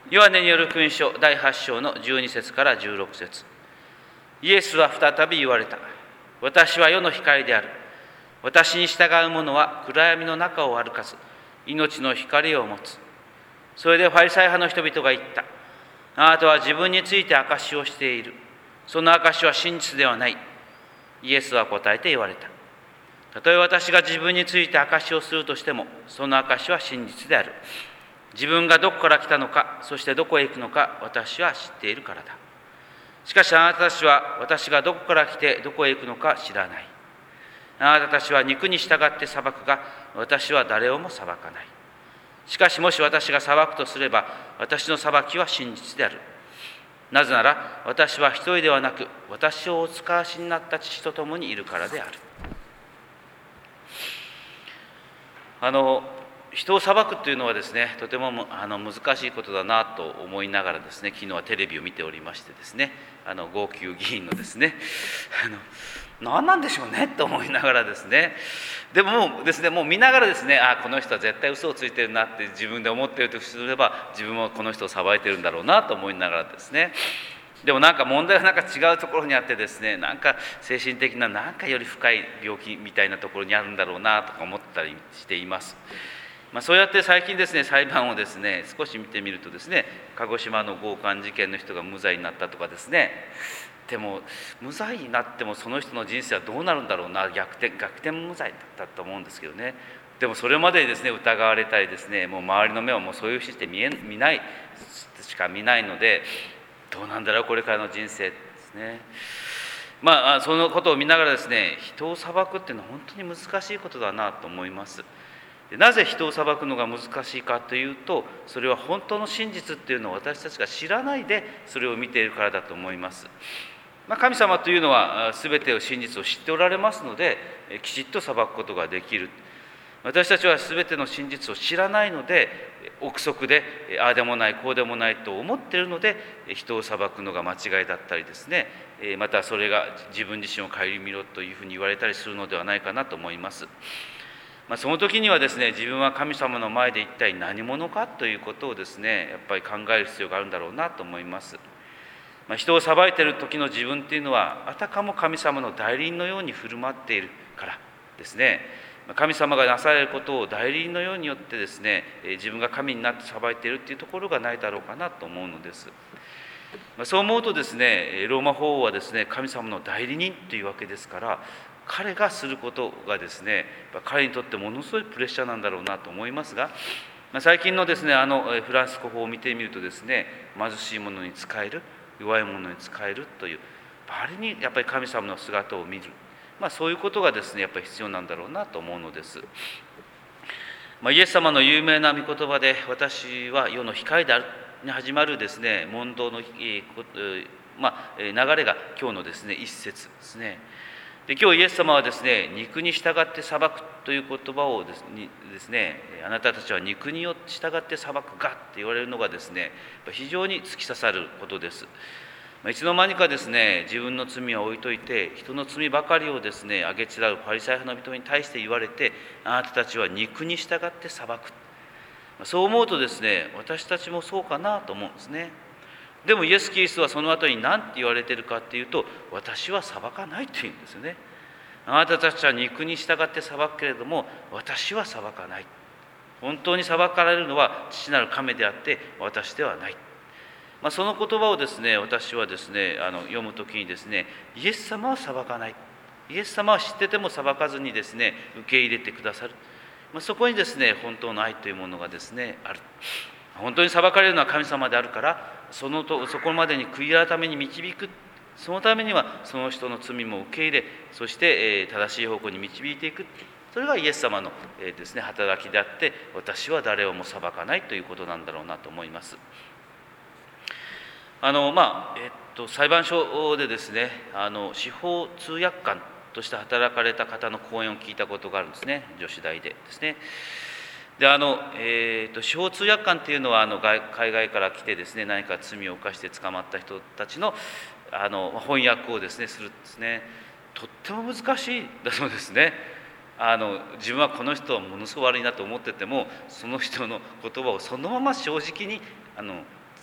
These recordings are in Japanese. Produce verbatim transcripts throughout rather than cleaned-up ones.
ヨハネによる福音書だいはち章のじゅうに節からじゅうろく節。イエスは再び言われた。私は世の光である。私に従う者は暗闇の中を歩かず、命の光を持つ。それでファリサイ派の人々が言った。あなたは自分について証しをしている。その証しは真実ではない。イエスは答えて言われた。たとえ私が自分について証しをするとしても、その証しは真実である。自分がどこから来たのか、そしてどこへ行くのか、私は知っているからだ。しかしあなたたちは、私がどこから来てどこへ行くのか知らない。あなたたちは肉に従って裁くが、私は誰をも裁かない。しかしもし私が裁くとすれば、私の裁きは真実である。なぜなら、私は一人ではなく、私をお使わしになった父と共にいるからである。あの人を裁くというのはですね、とてもあの難しいことだなと思いながらですね、昨日はテレビを見ておりましてですね、あの号泣議員のですね、あの何なんでしょうねと思いながらですね、でももうですね、もう見ながらですね、あこの人は絶対嘘をついてるなって自分で思っているとすれば、自分はこの人を裁いてるんだろうなと思いながらですね、でもなんか問題はなんか違うところにあってですね、なんか精神的ななんかより深い病気みたいなところにあるんだろうなとか思ったりしています。まあ、そうやって最近ですね、裁判をですね少し見てみるとですね、鹿児島の強姦事件の人が無罪になったとかですね、でも無罪になってもその人の人生はどうなるんだろうな、逆転逆転無罪だったと思うんですけどね。でもそれまでですね疑われたりですね、もう周りの目はもうそういうふうにして見え見ないしか見ないので、どうなんだろうこれからの人生ですね。まあそのことを見ながらですね、人を裁くっていうのは本当に難しいことだなと思います。なぜ人を裁くのが難しいかというと、それは本当の真実っていうのを私たちが知らないでそれを見ているからだと思います。まあ、神様というのは全てを真実を知っておられますので、きちっと裁くことができる。私たちは全ての真実を知らないので、憶測でああでもないこうでもないと思っているので、人を裁くのが間違いだったりですね、またそれが自分自身を顧みろというふうに言われたりするのではないかなと思います。まあ、その時にはですね、自分は神様の前で一体何者かということをですね、やっぱり考える必要があるんだろうなと思います。まあ、人を裁いている時の自分っていうのは、あたかも神様の代理人のように振る舞っているからですね、神様がなされることを代理人のようによってですね、自分が神になって裁いているっていうところがないだろうかなと思うのです。まあ、そう思うとですね、ローマ法王はですね、神様の代理人というわけですから、彼がすることがですね、彼にとってものすごいプレッシャーなんだろうなと思いますが、最近のですね、あのフランス語法を見てみるとですね、貧しい者に仕える、弱い者に仕えるという、あれにやっぱり神様の姿を見る、まあ、そういうことがですね、やっぱり必要なんだろうなと思うのです。まあ、イエス様の有名な御言葉で、私は世の光であるに始まるですね、問答の、えーまあ、流れが今日のですね、一節ですね。で今日イエス様はですね、肉に従って裁くという言葉をですね、ですねあなたたちは肉によって従って裁くがって言われるのがですね、非常に突き刺さることです。いつの間にかですね、自分の罪は置いといて、人の罪ばかりをですね、あげつらうファリサイ派の人に対して言われて、あなたたちは肉に従って裁く。そう思うとですね、私たちもそうかなと思うんですね。でもイエス・キリストはその後に何て言われているかっていうと、私は裁かないというんですよね。あなたたちは肉に従って裁くけれども、私は裁かない。本当に裁かれるのは父なる神であって私ではない。まあ、その言葉をですね、私はですね、あの読むときにですね、イエス様は裁かない。イエス様は知ってても裁かずにですね、受け入れてくださる。まあ、そこにですね、本当の愛というものがですね、ある。本当に裁かれるのは神様であるから、そのとそこまでに悔い改めに導く。そのためにはその人の罪も受け入れ、そして、えー、正しい方向に導いていく。それがイエス様の、えーですね、働きであって、私は誰をも裁かないということなんだろうなと思います。あのまあえっと、裁判所でですね、あの司法通訳官として働かれた方の講演を聞いたことがあるんですね、女子大でですね。であの、えー、と司法通訳官っていうのはあの外海外から来てですね、何か罪を犯して捕まった人たちの、あの翻訳をですねするんですね。とっても難しいだそうですね。あの自分はこの人はものすごく悪いなと思ってても、その人の言葉をそのまま正直にあの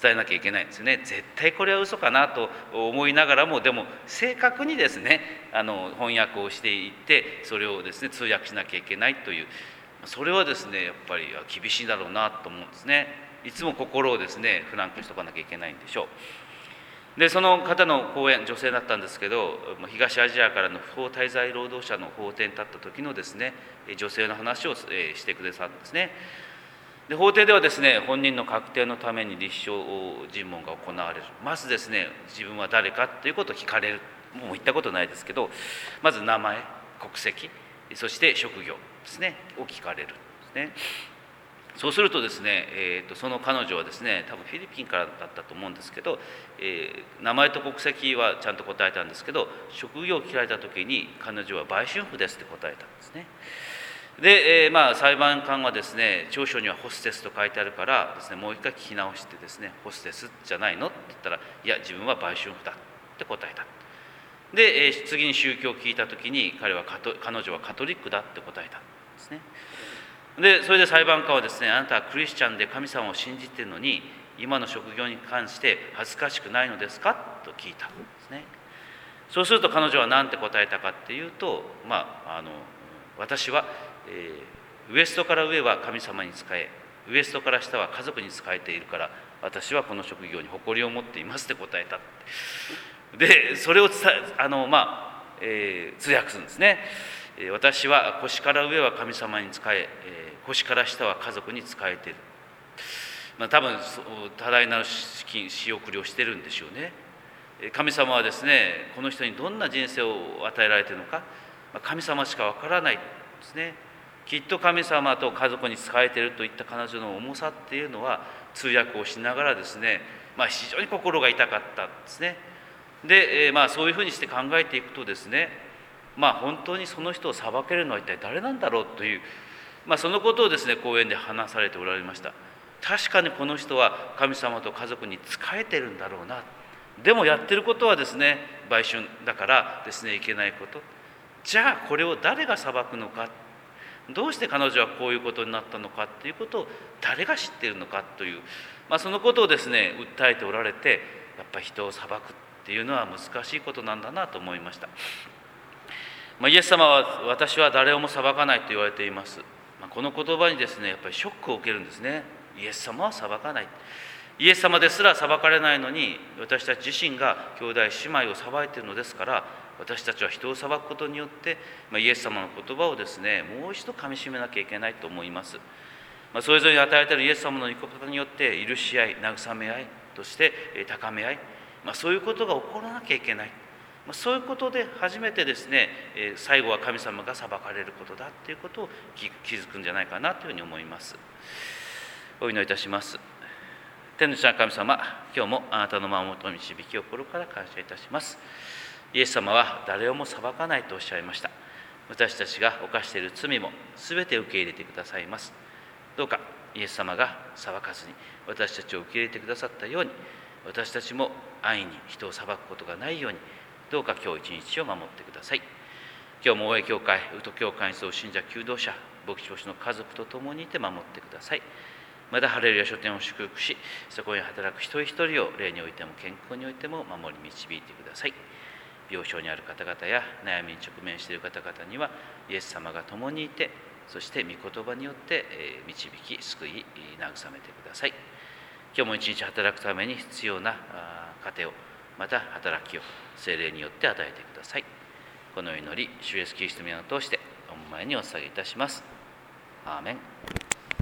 伝えなきゃいけないんですよね。絶対これは嘘かなと思いながらも、でも正確にですねあの翻訳をしていってそれをですね通訳しなきゃいけないという、それはですねやっぱり厳しいだろうなと思うんですね。いつも心をですねフランクにしとかなきゃいけないんでしょう。でその方の講演、女性だったんですけど、東アジアからの不法滞在労働者の法廷に立った時のですね女性の話をしてくださるんですね。で法廷ではですね本人の確定のために立証尋問が行われる。まずですね自分は誰かということを聞かれる。もう言ったことないですけど、まず名前、国籍、そして職業ですねを聞かれるんですね。そうするとですね、えー、とその彼女はですね多分フィリピンからだったと思うんですけど、えー、名前と国籍はちゃんと答えたんですけど、職業を聞かれた時に彼女は売春婦ですって答えたんですね。で、えー、まあ裁判官はですね調書にはホステスと書いてあるからですねもう一回聞き直してですねホステスじゃないのって言ったら、いや自分は売春婦だって答えた。で、えー、次に宗教を聞いた時に彼はカト彼女はカトリックだって答えたんですね。でそれで裁判官はですね、あなたはクリスチャンで神様を信じているのに今の職業に関して恥ずかしくないのですかと聞いたんですね。そうすると彼女は何て答えたかっていうと、まああの私は、えー、ウエストから上は神様に仕え、ウエストから下は家族に仕えているから私はこの職業に誇りを持っていますって答えた。でそれを伝えあの、まあえー、通訳するんですね。私は腰から上は神様に仕え、腰から下は家族に仕えている。まあ、多分多大な仕送りをしてるんでしょうね。神様はですねこの人にどんな人生を与えられているのか、神様しかわからないですね。きっと神様と家族に仕えているといった彼女の重さっていうのは通訳をしながらですね、まあ、非常に心が痛かったんですね。で、まあ、そういうふうにして考えていくとですね、まあ、本当にその人を裁けるのは一体誰なんだろうという、まあ、そのことをですね講演で話されておられました。確かにこの人は神様と家族に仕えてるんだろうな。でもやってることはですね売春だからですねいけないこと。じゃあこれを誰が裁くのか、どうして彼女はこういうことになったのかということを誰が知っているのかという、まあ、そのことをですね訴えておられて、やっぱり人を裁くっていうのは難しいことなんだなと思いました。まあ、イエス様は私は誰をも裁かないと言われています。まあ、この言葉にですねやっぱりショックを受けるんですね。イエス様は裁かない。イエス様ですら裁かれないのに私たち自身が兄弟姉妹を裁いているのですから、私たちは人を裁くことによって、まあ、イエス様の言葉をですねもう一度かみしめなきゃいけないと思います。まあ、それぞれに与えているイエス様の御言葉によって許し合い、慰め合い、そして高め合い、まあ、そういうことが起こらなきゃいけない。そういうことで初めてですね最後は神様が裁かれることだということを気づくんじゃないかなというふうに思います。お祈りいたします。天の父なる神様、今日もあなたの守りと導きを心から感謝いたします。イエス様は誰をも裁かないとおっしゃいました。私たちが犯している罪も全て受け入れてくださいます。どうかイエス様が裁かずに私たちを受け入れてくださったように、私たちも安易に人を裁くことがないように、どうか今日一日を守ってください。今日も大江教会、宇都教会に沿う信者求道者、牧師牧師の家族と共にいて守ってください。またハレルヤ書店を祝福し、そこに働く一人一人を霊においても健康においても守り導いてください。病床にある方々や悩みに直面している方々にはイエス様が共にいて、そして御言葉によって導き救い慰めてください。今日も一日働くために必要な糧を、また働きを聖霊によって与えてください。この祈り、主イエスキリストの皆を通してお前にお捧げいたします。アーメン。